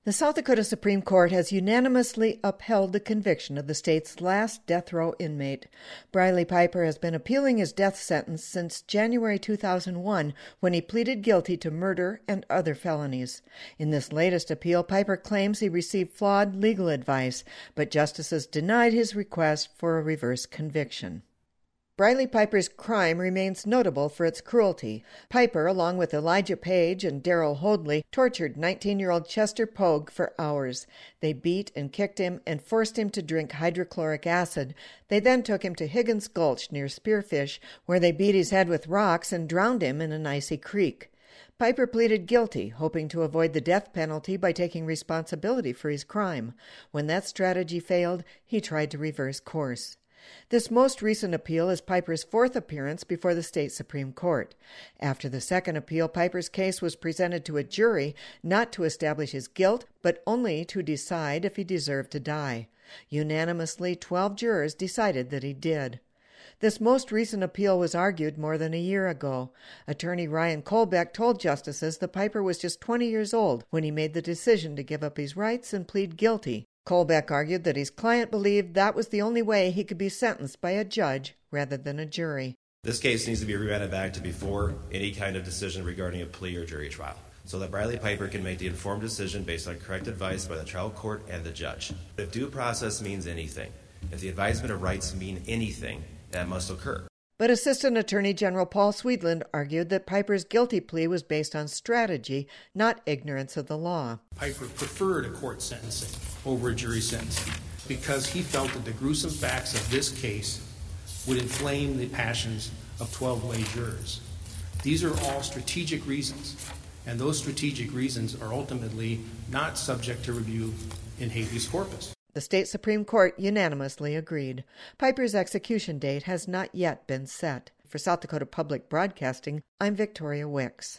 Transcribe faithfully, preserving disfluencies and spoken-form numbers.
The South Dakota Supreme Court has unanimously upheld the conviction of the state's last death row inmate. Briley Piper has been appealing his death sentence since January two thousand one, when he pleaded guilty to murder and other felonies. In this latest appeal, Piper claims he received flawed legal advice, but justices denied his request for a reverse conviction. Briley Piper's crime remains notable for its cruelty. Piper, along with Elijah Page and Daryl Hoadley, tortured nineteen-year-old Chester Pogue for hours. They beat and kicked him and forced him to drink hydrochloric acid. They then took him to Higgins Gulch near Spearfish, where they beat his head with rocks and drowned him in an icy creek. Piper pleaded guilty, hoping to avoid the death penalty by taking responsibility for his crime. When that strategy failed, he tried to reverse course. This most recent appeal is Piper's fourth appearance before the state Supreme Court. After the second appeal, Piper's case was presented to a jury, not to establish his guilt, but only to decide if he deserved to die. Unanimously, twelve jurors decided that he did. This most recent appeal was argued more than a year ago. Attorney Ryan Kolbeck told justices that Piper was just twenty years old when he made the decision to give up his rights and plead guilty. Kolbeck argued that his client believed that was the only way he could be sentenced by a judge rather than a jury. This case needs to be remanded back to before any kind of decision regarding a plea or jury trial, so that Briley Piper can make the informed decision based on correct advice by the trial court and the judge. If due process means anything, if the advisement of rights mean anything, that must occur. But Assistant Attorney General Paul Sweetland argued that Piper's guilty plea was based on strategy, not ignorance of the law. Piper preferred a court sentencing over a jury sentencing because he felt that the gruesome facts of this case would inflame the passions of twelve lay jurors. These are all strategic reasons, and those strategic reasons are ultimately not subject to review in habeas corpus. The state Supreme Court unanimously agreed. Piper's execution date has not yet been set. For South Dakota Public Broadcasting, I'm Victoria Wicks.